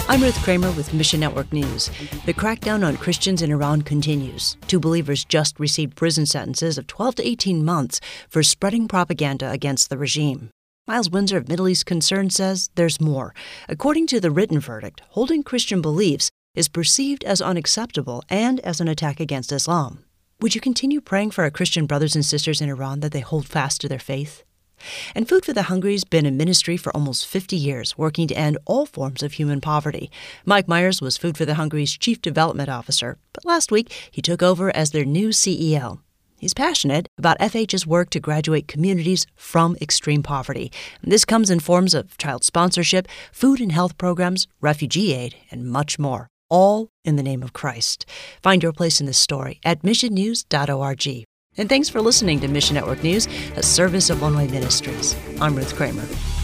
I'm Ruth Kramer with Mission Network News. The crackdown on Christians in Iran continues. 2 believers just received prison sentences of 12 to 18 months for spreading propaganda against the regime. Miles Windsor of Middle East Concern says there's more. According to the written verdict, holding Christian beliefs is perceived as unacceptable and as an attack against Islam. Would you continue praying for our Christian brothers and sisters in Iran that they hold fast to their faith? And Food for the Hungry's been in ministry for almost 50 years, working to end all forms of human poverty. Mike Myers was Food for the Hungry's Chief Development Officer, but last week he took over as their new CEO. He's passionate about FH's work to graduate communities from extreme poverty. This comes in forms of child sponsorship, food and health programs, refugee aid, and much more, all in the name of Christ. Find your place in this story at missionnews.org. And thanks for listening to Mission Network News, a service of One Way Ministries. I'm Ruth Kramer.